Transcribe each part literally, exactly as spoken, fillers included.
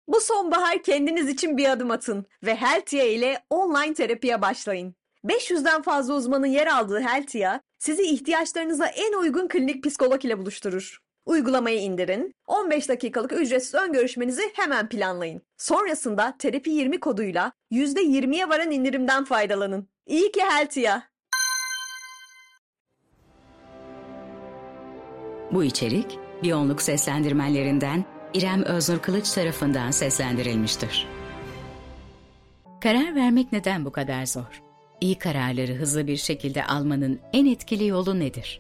Bu sonbahar kendiniz için bir adım atın ve Heltia ile online terapiye başlayın. beş yüzden fazla uzmanın yer aldığı Heltia, sizi ihtiyaçlarınıza en uygun klinik psikolog ile buluşturur. Uygulamayı indirin, on beş dakikalık ücretsiz ön görüşmenizi hemen planlayın. Sonrasında terapi yirmi koduyla yüzde yirmiye varan indirimden faydalanın. İyi ki Heltia. Bu içerik, Biyonluk seslendirmenlerinden İrem Öznur Kılıç tarafından seslendirilmiştir. Karar vermek neden bu kadar zor? İyi kararları hızlı bir şekilde almanın en etkili yolu nedir?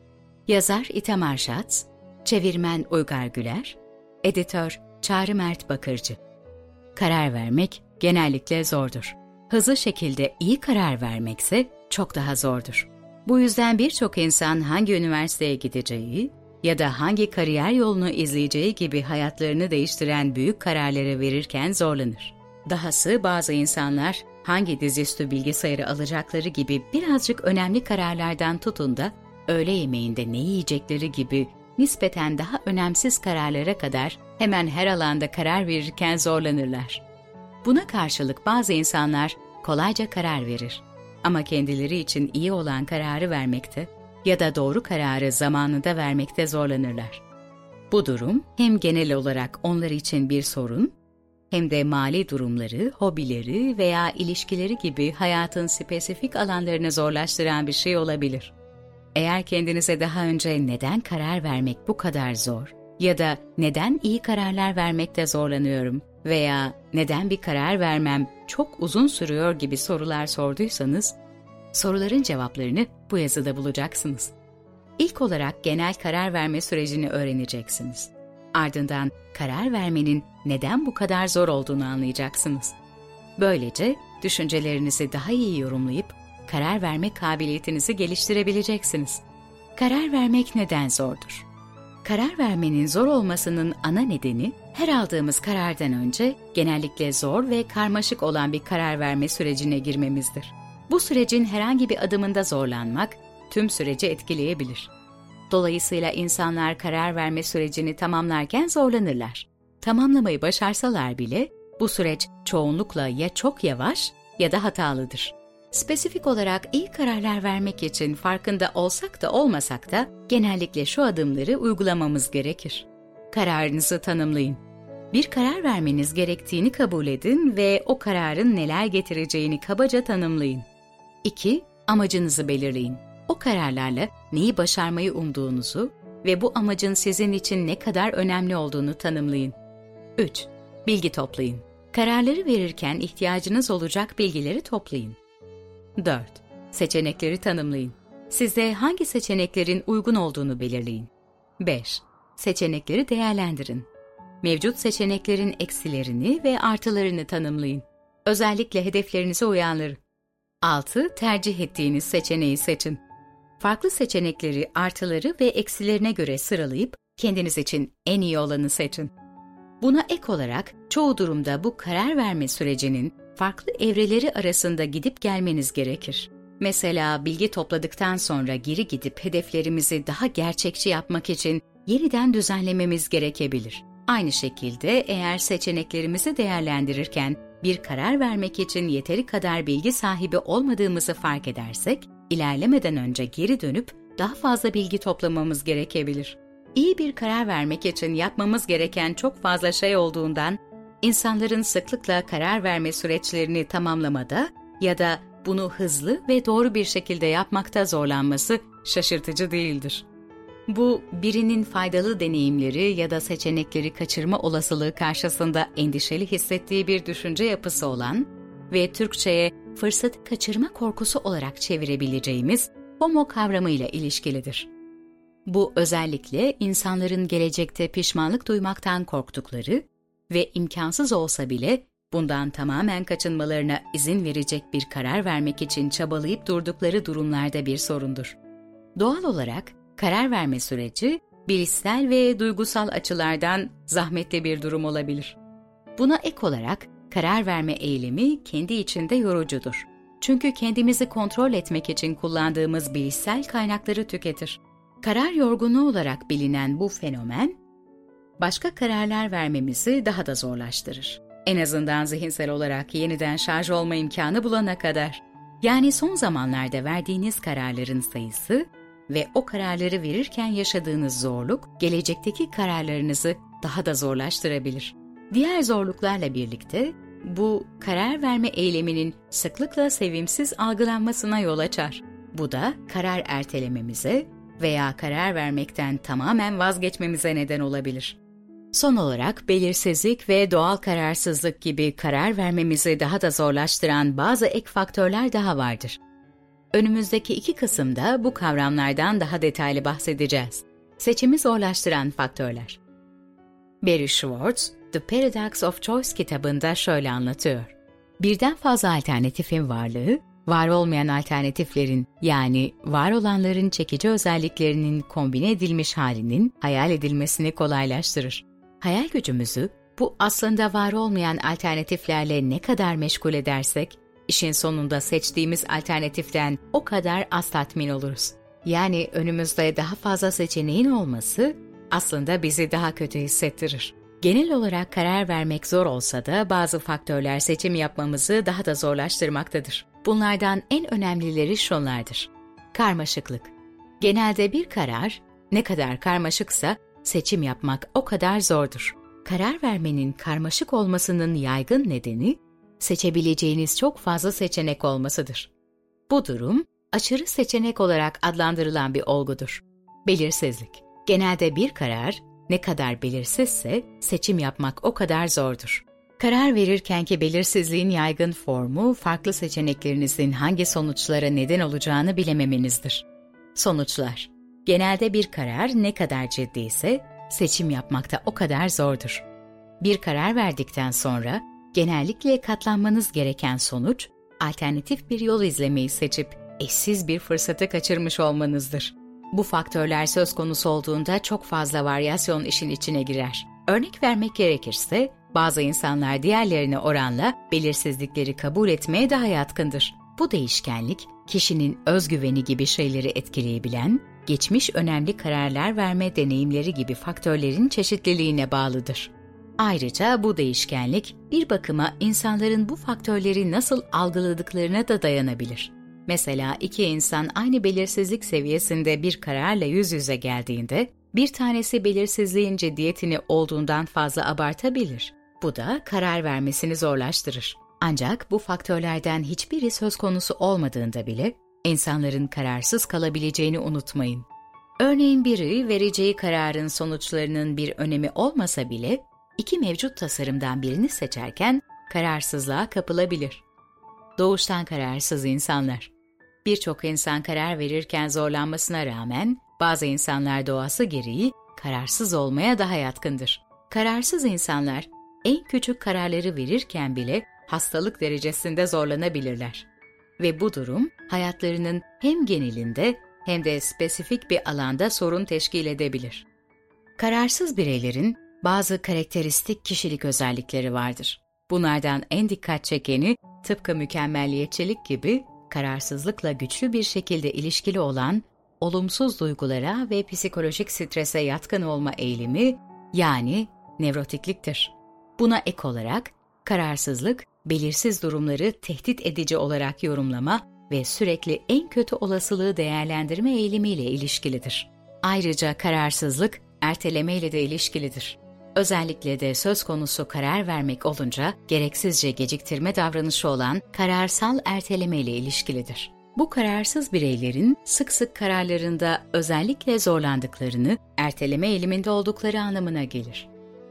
Yazar İtamar Schatz, çevirmen Uygar Güler, editör Çağrı Mert Bakırcı. Karar vermek genellikle zordur. Hızlı şekilde iyi karar vermekse çok daha zordur. Bu yüzden birçok insan hangi üniversiteye gideceği ya da hangi kariyer yolunu izleyeceği gibi hayatlarını değiştiren büyük kararları verirken zorlanır. Dahası bazı insanlar hangi dizüstü bilgisayarı alacakları gibi birazcık önemli kararlardan tutun da öğle yemeğinde ne yiyecekleri gibi nispeten daha önemsiz kararlara kadar hemen her alanda karar verirken zorlanırlar. Buna karşılık bazı insanlar kolayca karar verir. Ama kendileri için iyi olan kararı vermekte ya da doğru kararı zamanında vermekte zorlanırlar. Bu durum hem genel olarak onlar için bir sorun, hem de mali durumları, hobileri veya ilişkileri gibi hayatın spesifik alanlarını zorlaştıran bir şey olabilir. Eğer kendinize daha önce neden karar vermek bu kadar zor ya da neden iyi kararlar vermekte zorlanıyorum veya neden bir karar vermem çok uzun sürüyor gibi sorular sorduysanız, soruların cevaplarını bu yazıda bulacaksınız. İlk olarak genel karar verme sürecini öğreneceksiniz. Ardından karar vermenin neden bu kadar zor olduğunu anlayacaksınız. Böylece düşüncelerinizi daha iyi yorumlayıp karar verme kabiliyetinizi geliştirebileceksiniz. Karar vermek neden zordur? Karar vermenin zor olmasının ana nedeni, her aldığımız karardan önce genellikle zor ve karmaşık olan bir karar verme sürecine girmemizdir. Bu sürecin herhangi bir adımında zorlanmak, tüm süreci etkileyebilir. Dolayısıyla insanlar karar verme sürecini tamamlarken zorlanırlar. Tamamlamayı başarsalar bile, bu süreç çoğunlukla ya çok yavaş ya da hatalıdır. Spesifik olarak iyi kararlar vermek için farkında olsak da olmasak da genellikle şu adımları uygulamamız gerekir. Kararınızı tanımlayın. Bir karar vermeniz gerektiğini kabul edin ve o kararın neler getireceğini kabaca tanımlayın. iki. Amacınızı belirleyin. O kararlarla neyi başarmayı umduğunuzu ve bu amacın sizin için ne kadar önemli olduğunu tanımlayın. üç. Bilgi toplayın. Kararları verirken ihtiyacınız olacak bilgileri toplayın. dört. Seçenekleri tanımlayın. Size hangi seçeneklerin uygun olduğunu belirleyin. beş. Seçenekleri değerlendirin. Mevcut seçeneklerin eksilerini ve artılarını tanımlayın. Özellikle hedeflerinize uyanları. altı. Tercih ettiğiniz seçeneği seçin. Farklı seçenekleri, artıları ve eksilerine göre sıralayıp kendiniz için en iyi olanı seçin. Buna ek olarak çoğu durumda bu karar verme sürecinin farklı evreleri arasında gidip gelmeniz gerekir. Mesela bilgi topladıktan sonra geri gidip hedeflerimizi daha gerçekçi yapmak için yeniden düzenlememiz gerekebilir. Aynı şekilde eğer seçeneklerimizi değerlendirirken bir karar vermek için yeteri kadar bilgi sahibi olmadığımızı fark edersek, ilerlemeden önce geri dönüp daha fazla bilgi toplamamız gerekebilir. İyi bir karar vermek için yapmamız gereken çok fazla şey olduğundan, insanların sıklıkla karar verme süreçlerini tamamlamada ya da bunu hızlı ve doğru bir şekilde yapmakta zorlanması şaşırtıcı değildir. Bu, birinin faydalı deneyimleri ya da seçenekleri kaçırma olasılığı karşısında endişeli hissettiği bir düşünce yapısı olan ve Türkçe'ye fırsatı kaçırma korkusu olarak çevirebileceğimiz FOMO kavramıyla ilişkilidir. Bu özellikle insanların gelecekte pişmanlık duymaktan korktukları ve imkansız olsa bile bundan tamamen kaçınmalarına izin verecek bir karar vermek için çabalayıp durdukları durumlarda bir sorundur. Doğal olarak karar verme süreci bilişsel ve duygusal açılardan zahmetli bir durum olabilir. Buna ek olarak karar verme eylemi kendi içinde yorucudur. Çünkü kendimizi kontrol etmek için kullandığımız bilişsel kaynakları tüketir. Karar yorgunluğu olarak bilinen bu fenomen, başka kararlar vermemizi daha da zorlaştırır. En azından zihinsel olarak yeniden şarj olma imkanı bulana kadar. Yani son zamanlarda verdiğiniz kararların sayısı ve o kararları verirken yaşadığınız zorluk, gelecekteki kararlarınızı daha da zorlaştırabilir. Diğer zorluklarla birlikte, bu karar verme eyleminin sıklıkla sevimsiz algılanmasına yol açar. Bu da karar ertelememize veya karar vermekten tamamen vazgeçmemize neden olabilir. Son olarak belirsizlik ve doğal kararsızlık gibi karar vermemizi daha da zorlaştıran bazı ek faktörler daha vardır. Önümüzdeki iki kısımda bu kavramlardan daha detaylı bahsedeceğiz. Seçimi zorlaştıran faktörler. Barry Schwartz, The Paradox of Choice kitabında şöyle anlatıyor. Birden fazla alternatifin varlığı, var olmayan alternatiflerin yani var olanların çekici özelliklerinin kombine edilmiş halinin hayal edilmesini kolaylaştırır. Hayal gücümüzü bu aslında var olmayan alternatiflerle ne kadar meşgul edersek, işin sonunda seçtiğimiz alternatiften o kadar az tatmin oluruz. Yani önümüzde daha fazla seçeneğin olması aslında bizi daha kötü hissettirir. Genel olarak karar vermek zor olsa da bazı faktörler seçim yapmamızı daha da zorlaştırmaktadır. Bunlardan en önemlileri şunlardır. Karmaşıklık. Genelde bir karar ne kadar karmaşıksa seçim yapmak o kadar zordur. Karar vermenin karmaşık olmasının yaygın nedeni seçebileceğiniz çok fazla seçenek olmasıdır. Bu durum aşırı seçenek olarak adlandırılan bir olgudur. Belirsizlik. Genelde bir karar ne kadar belirsizse seçim yapmak o kadar zordur. Karar verirkenki belirsizliğin yaygın formu, farklı seçeneklerinizin hangi sonuçlara neden olacağını bilememenizdir. Sonuçlar. Genelde bir karar ne kadar ciddiyse seçim yapmakta o kadar zordur. Bir karar verdikten sonra genellikle katlanmanız gereken sonuç, alternatif bir yol izlemeyi seçip eşsiz bir fırsatı kaçırmış olmanızdır. Bu faktörler söz konusu olduğunda çok fazla varyasyon işin içine girer. Örnek vermek gerekirse, bazı insanlar diğerlerine oranla belirsizlikleri kabul etmeye daha yatkındır. Bu değişkenlik, kişinin özgüveni gibi şeyleri etkileyebilen, geçmiş önemli kararlar verme deneyimleri gibi faktörlerin çeşitliliğine bağlıdır. Ayrıca bu değişkenlik, bir bakıma insanların bu faktörleri nasıl algıladıklarına da dayanabilir. Mesela iki insan aynı belirsizlik seviyesinde bir kararla yüz yüze geldiğinde, bir tanesi belirsizliğin ciddiyetini olduğundan fazla abartabilir. Bu da karar vermesini zorlaştırır. Ancak bu faktörlerden hiçbiri söz konusu olmadığında bile, insanların kararsız kalabileceğini unutmayın. Örneğin biri vereceği kararın sonuçlarının bir önemi olmasa bile, iki mevcut tasarımdan birini seçerken kararsızlığa kapılabilir. Doğuştan kararsız insanlar. Birçok insan karar verirken zorlanmasına rağmen, bazı insanlar doğası gereği kararsız olmaya daha yatkındır. Kararsız insanlar, en küçük kararları verirken bile hastalık derecesinde zorlanabilirler. Ve bu durum, hayatlarının hem genelinde hem de spesifik bir alanda sorun teşkil edebilir. Kararsız bireylerin bazı karakteristik kişilik özellikleri vardır. Bunlardan en dikkat çekeni, tıpkı mükemmelliyetçilik gibi kararsızlıkla güçlü bir şekilde ilişkili olan olumsuz duygulara ve psikolojik strese yatkın olma eğilimi, yani nevrotikliktir. Buna ek olarak, kararsızlık, belirsiz durumları tehdit edici olarak yorumlama ve sürekli en kötü olasılığı değerlendirme eğilimiyle ilişkilidir. Ayrıca kararsızlık, ertelemeyle de ilişkilidir. Özellikle de söz konusu karar vermek olunca gereksizce geciktirme davranışı olan kararsal erteleme ile ilişkilidir. Bu kararsız bireylerin sık sık kararlarında özellikle zorlandıklarını, erteleme eğiliminde oldukları anlamına gelir.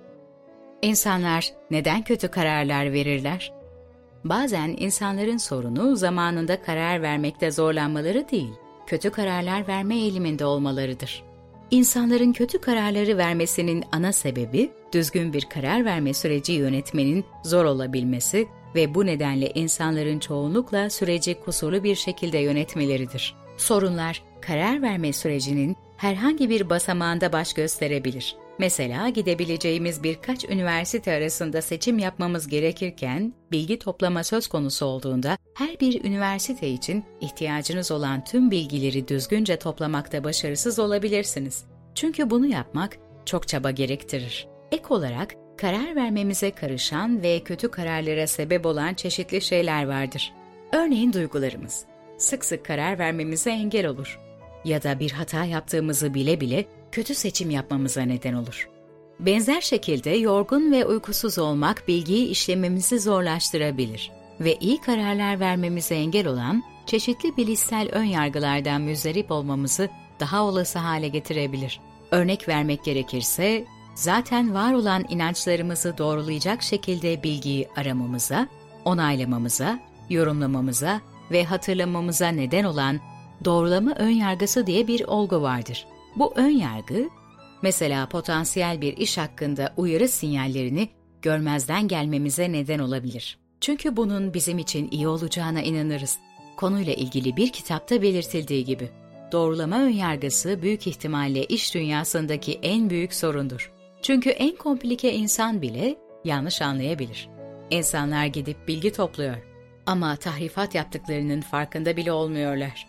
İnsanlar neden kötü kararlar verirler? Bazen insanların sorunu zamanında karar vermekte zorlanmaları değil, kötü kararlar verme eğiliminde olmalarıdır. İnsanların kötü kararları vermesinin ana sebebi, düzgün bir karar verme süreci yönetmenin zor olabilmesi ve bu nedenle insanların çoğunlukla süreci kusurlu bir şekilde yönetmeleridir. Sorunlar, karar verme sürecinin herhangi bir basamağında baş gösterebilir. Mesela gidebileceğimiz birkaç üniversite arasında seçim yapmamız gerekirken, bilgi toplama söz konusu olduğunda her bir üniversite için ihtiyacınız olan tüm bilgileri düzgünce toplamakta başarısız olabilirsiniz. Çünkü bunu yapmak çok çaba gerektirir. Ek olarak karar vermemize karışan ve kötü kararlara sebep olan çeşitli şeyler vardır. Örneğin duygularımız sık sık karar vermemize engel olur ya da bir hata yaptığımızı bile bile kötü seçim yapmamıza neden olur. Benzer şekilde yorgun ve uykusuz olmak bilgiyi işlememizi zorlaştırabilir ve iyi kararlar vermemize engel olan çeşitli bilişsel önyargılardan müzdarip olmamızı daha olası hale getirebilir. Örnek vermek gerekirse, zaten var olan inançlarımızı doğrulayacak şekilde bilgiyi aramamıza, onaylamamıza, yorumlamamıza ve hatırlamamıza neden olan doğrulama önyargısı diye bir olgu vardır. Bu önyargı, mesela potansiyel bir iş hakkında uyarı sinyallerini görmezden gelmemize neden olabilir. Çünkü bunun bizim için iyi olacağına inanırız. Konuyla ilgili bir kitapta belirtildiği gibi, doğrulama önyargısı büyük ihtimalle iş dünyasındaki en büyük sorundur. Çünkü en komplike insan bile yanlış anlayabilir. İnsanlar gidip bilgi topluyor ama tahrifat yaptıklarının farkında bile olmuyorlar.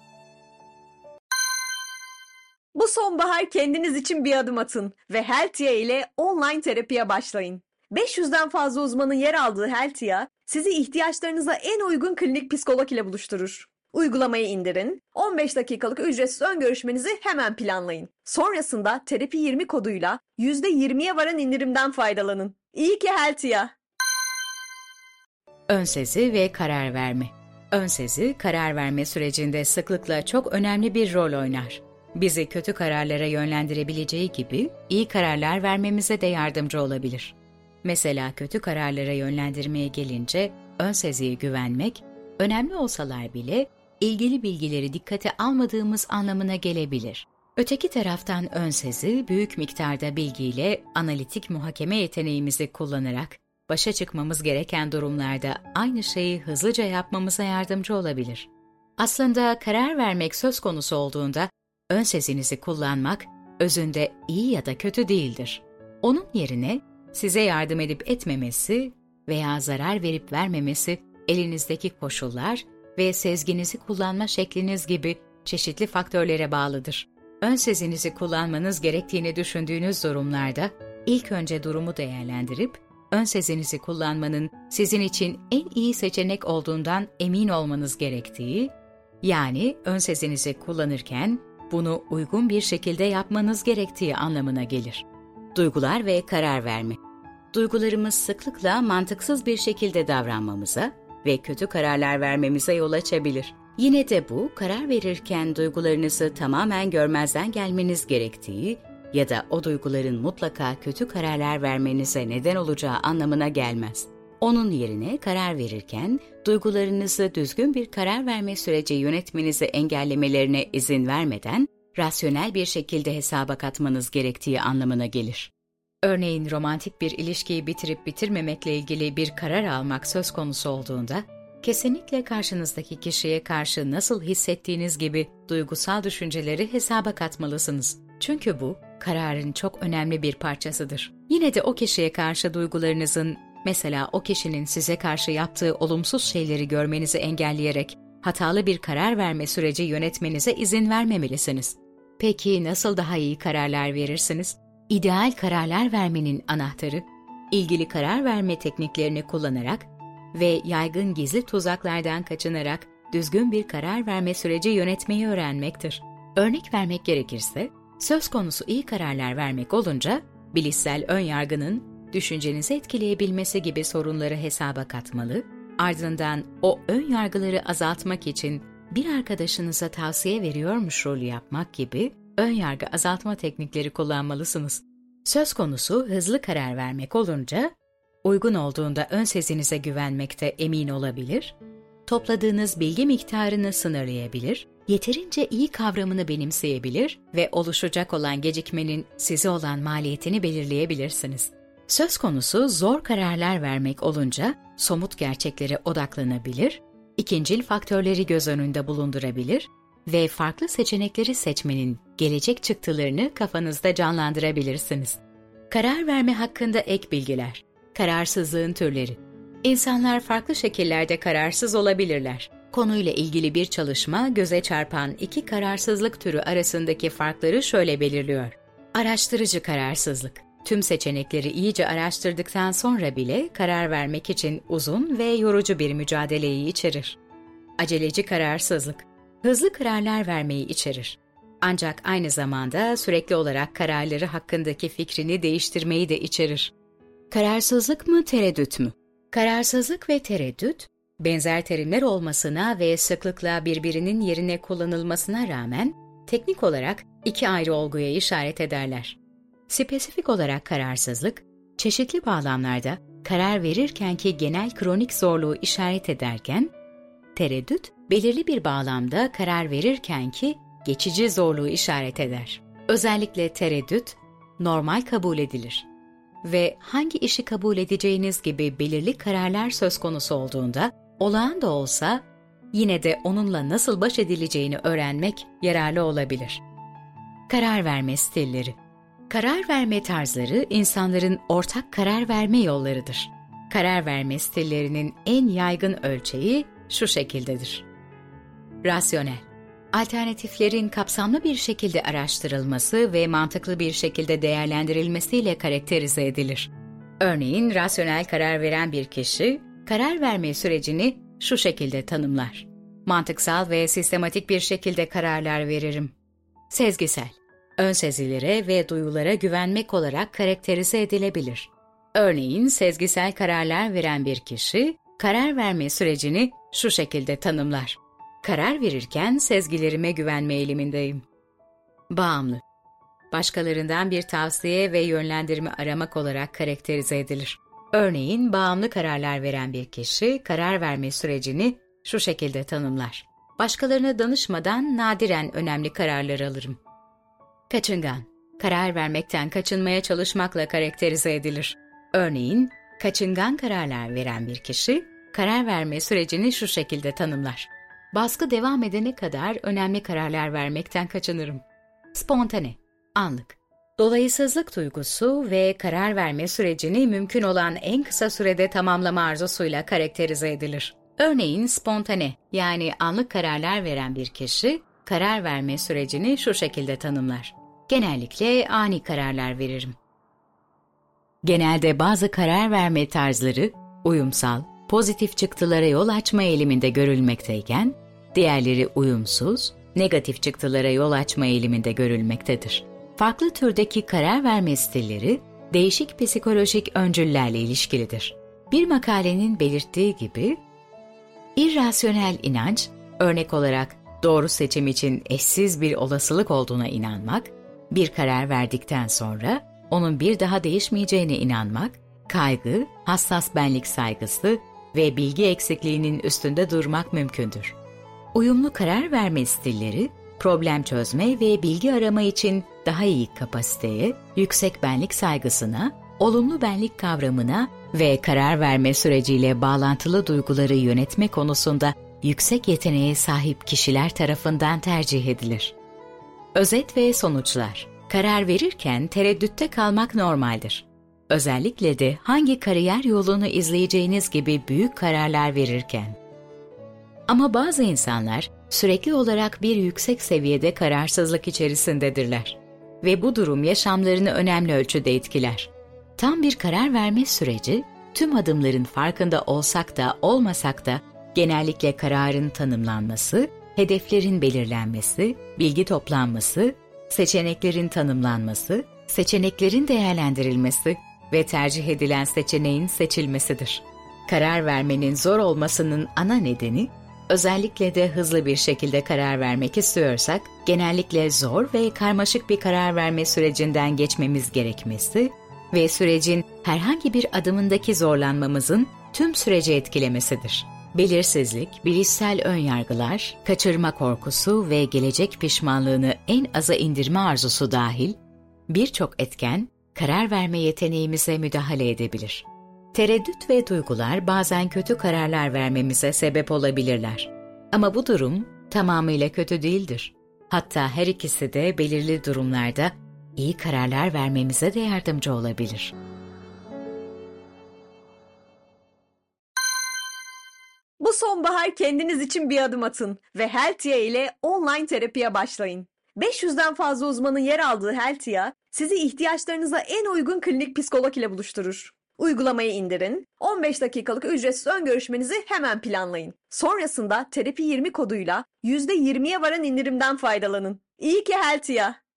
Bu sonbahar kendiniz için bir adım atın ve Heltia ile online terapiye başlayın. beş yüzden fazla uzmanın yer aldığı Heltia, sizi ihtiyaçlarınıza en uygun klinik psikolog ile buluşturur. Uygulamayı indirin, on beş dakikalık ücretsiz ön görüşmenizi hemen planlayın. Sonrasında terapi yirmi koduyla yüzde yirmiye varan indirimden faydalanın. İyi ki Heltia! Önsezi ve karar verme. Önsezi, karar verme sürecinde sıklıkla çok önemli bir rol oynar. Bizi kötü kararlara yönlendirebileceği gibi iyi kararlar vermemize de yardımcı olabilir. Mesela kötü kararlara yönlendirmeye gelince önseziye güvenmek, önemli olsalar bile ilgili bilgileri dikkate almadığımız anlamına gelebilir. Öteki taraftan önsezi, büyük miktarda bilgiyle analitik muhakeme yeteneğimizi kullanarak başa çıkmamız gereken durumlarda aynı şeyi hızlıca yapmamıza yardımcı olabilir. Aslında karar vermek söz konusu olduğunda önsezinizi kullanmak özünde iyi ya da kötü değildir. Onun yerine size yardım edip etmemesi veya zarar verip vermemesi elinizdeki koşullar ve sezginizi kullanma şekliniz gibi çeşitli faktörlere bağlıdır. Önsezinizi kullanmanız gerektiğini düşündüğünüz durumlarda ilk önce durumu değerlendirip önsezinizi kullanmanın sizin için en iyi seçenek olduğundan emin olmanız gerektiği, yani önsezinizi kullanırken bunu uygun bir şekilde yapmanız gerektiği anlamına gelir. Duygular ve karar verme. Duygularımız sıklıkla mantıksız bir şekilde davranmamıza ve kötü kararlar vermemize yol açabilir. Yine de bu, karar verirken duygularınızı tamamen görmezden gelmeniz gerektiği ya da o duyguların mutlaka kötü kararlar vermenize neden olacağı anlamına gelmez. Onun yerine karar verirken duygularınızı düzgün bir karar verme süreci yönetmenizi engellemelerine izin vermeden rasyonel bir şekilde hesaba katmanız gerektiği anlamına gelir. Örneğin romantik bir ilişkiyi bitirip bitirmemekle ilgili bir karar almak söz konusu olduğunda, kesinlikle karşınızdaki kişiye karşı nasıl hissettiğiniz gibi duygusal düşünceleri hesaba katmalısınız. Çünkü bu, kararın çok önemli bir parçasıdır. Yine de o kişiye karşı duygularınızın, mesela o kişinin size karşı yaptığı olumsuz şeyleri görmenizi engelleyerek hatalı bir karar verme süreci yönetmenize izin vermemelisiniz. Peki nasıl daha iyi kararlar verirsiniz? İdeal kararlar vermenin anahtarı, ilgili karar verme tekniklerini kullanarak ve yaygın gizli tuzaklardan kaçınarak düzgün bir karar verme süreci yönetmeyi öğrenmektir. Örnek vermek gerekirse, söz konusu iyi kararlar vermek olunca, bilişsel önyargının düşüncenizi etkileyebilmesi gibi sorunları hesaba katmalı, ardından o ön yargıları azaltmak için bir arkadaşınıza tavsiye veriyormuş rolü yapmak gibi ön yargı azaltma teknikleri kullanmalısınız. Söz konusu hızlı karar vermek olunca, uygun olduğunda ön sezinize güvenmekte emin olabilir, topladığınız bilgi miktarını sınırlayabilir, yeterince iyi kavramını benimseyebilir ve oluşacak olan gecikmenin size olan maliyetini belirleyebilirsiniz. Söz konusu zor kararlar vermek olunca somut gerçeklere odaklanabilir, ikincil faktörleri göz önünde bulundurabilir ve farklı seçenekleri seçmenin gelecek çıktılarını kafanızda canlandırabilirsiniz. Karar verme hakkında ek bilgiler. Kararsızlığın türleri. İnsanlar farklı şekillerde kararsız olabilirler. Konuyla ilgili bir çalışma göze çarpan iki kararsızlık türü arasındaki farkları şöyle belirliyor. Araştırıcı kararsızlık. Tüm seçenekleri iyice araştırdıktan sonra bile karar vermek için uzun ve yorucu bir mücadeleyi içerir. Aceleci kararsızlık, hızlı kararlar vermeyi içerir. Ancak aynı zamanda sürekli olarak kararları hakkındaki fikrini değiştirmeyi de içerir. Kararsızlık mı, tereddüt mü? Kararsızlık ve tereddüt, benzer terimler olmasına ve sıklıkla birbirinin yerine kullanılmasına rağmen teknik olarak iki ayrı olguya işaret ederler. Spesifik olarak kararsızlık, çeşitli bağlamlarda karar verirkenki genel kronik zorluğu işaret ederken, tereddüt, belirli bir bağlamda karar verirkenki geçici zorluğu işaret eder. Özellikle tereddüt, normal kabul edilir ve hangi işi kabul edeceğiniz gibi belirli kararlar söz konusu olduğunda, olağan da olsa, yine de onunla nasıl baş edileceğini öğrenmek yararlı olabilir. Karar verme stilleri. Karar verme tarzları insanların ortak karar verme yollarıdır. Karar verme stillerinin en yaygın ölçeği şu şekildedir. Rasyonel. Alternatiflerin kapsamlı bir şekilde araştırılması ve mantıklı bir şekilde değerlendirilmesiyle karakterize edilir. Örneğin, rasyonel karar veren bir kişi, karar verme sürecini şu şekilde tanımlar. Mantıksal ve sistematik bir şekilde kararlar veririm. Sezgisel. Ön sezilere ve duyulara güvenmek olarak karakterize edilebilir. Örneğin, sezgisel kararlar veren bir kişi, karar verme sürecini şu şekilde tanımlar. Karar verirken sezgilerime güvenme eğilimindeyim. Bağımlı. Başkalarından bir tavsiye ve yönlendirme aramak olarak karakterize edilir. Örneğin, bağımlı kararlar veren bir kişi, karar verme sürecini şu şekilde tanımlar. Başkalarına danışmadan nadiren önemli kararlar alırım. Kaçıngan. Karar vermekten kaçınmaya çalışmakla karakterize edilir. Örneğin, kaçıngan kararlar veren bir kişi, karar verme sürecini şu şekilde tanımlar. Baskı devam edene kadar önemli kararlar vermekten kaçınırım. Spontane, anlık. Dolayısızlık duygusu ve karar verme sürecini mümkün olan en kısa sürede tamamlama arzusuyla karakterize edilir. Örneğin spontane, yani anlık kararlar veren bir kişi, karar verme sürecini şu şekilde tanımlar. Genellikle ani kararlar veririm. Genelde bazı karar verme tarzları, uyumsal, pozitif çıktılara yol açma eğiliminde görülmekteyken, diğerleri uyumsuz, negatif çıktılara yol açma eğiliminde görülmektedir. Farklı türdeki karar verme stilleri, değişik psikolojik öncüllerle ilişkilidir. Bir makalenin belirttiği gibi, irrasyonel inanç, örnek olarak doğru seçim için eşsiz bir olasılık olduğuna inanmak, bir karar verdikten sonra onun bir daha değişmeyeceğine inanmak, kaygı, hassas benlik saygısı ve bilgi eksikliğinin üstünde durmak mümkündür. Uyumlu karar verme stilleri, problem çözme ve bilgi arama için daha iyi kapasiteye, yüksek benlik saygısına, olumlu benlik kavramına ve karar verme süreciyle bağlantılı duyguları yönetme konusunda yüksek yeteneğe sahip kişiler tarafından tercih edilir. Özet ve sonuçlar. Karar verirken tereddütte kalmak normaldir. Özellikle de hangi kariyer yolunu izleyeceğiniz gibi büyük kararlar verirken. Ama bazı insanlar sürekli olarak bir yüksek seviyede kararsızlık içerisindedirler ve bu durum yaşamlarını önemli ölçüde etkiler. Tam bir karar verme süreci, tüm adımların farkında olsak da olmasak da genellikle kararın tanımlanması, hedeflerin belirlenmesi, bilgi toplanması, seçeneklerin tanımlanması, seçeneklerin değerlendirilmesi ve tercih edilen seçeneğin seçilmesidir. Karar vermenin zor olmasının ana nedeni, özellikle de hızlı bir şekilde karar vermek istiyorsak, genellikle zor ve karmaşık bir karar verme sürecinden geçmemiz gerekmesi ve sürecin herhangi bir adımındaki zorlanmamızın tüm süreci etkilemesidir. Belirsizlik, bilişsel önyargılar, kaçırma korkusu ve gelecek pişmanlığını en aza indirme arzusu dahil birçok etken karar verme yeteneğimize müdahale edebilir. Tereddüt ve duygular bazen kötü kararlar vermemize sebep olabilirler. Ama bu durum tamamıyla kötü değildir. Hatta her ikisi de belirli durumlarda iyi kararlar vermemize de yardımcı olabilir. Bu sonbahar kendiniz için bir adım atın ve Heltia ile online terapiye başlayın. beş yüzden fazla uzmanın yer aldığı Heltia, sizi ihtiyaçlarınıza en uygun klinik psikolog ile buluşturur. Uygulamayı indirin, on beş dakikalık ücretsiz ön görüşmenizi hemen planlayın. Sonrasında terapi yirmi koduyla yüzde yirmiye varan indirimden faydalanın. İyi ki Heltia.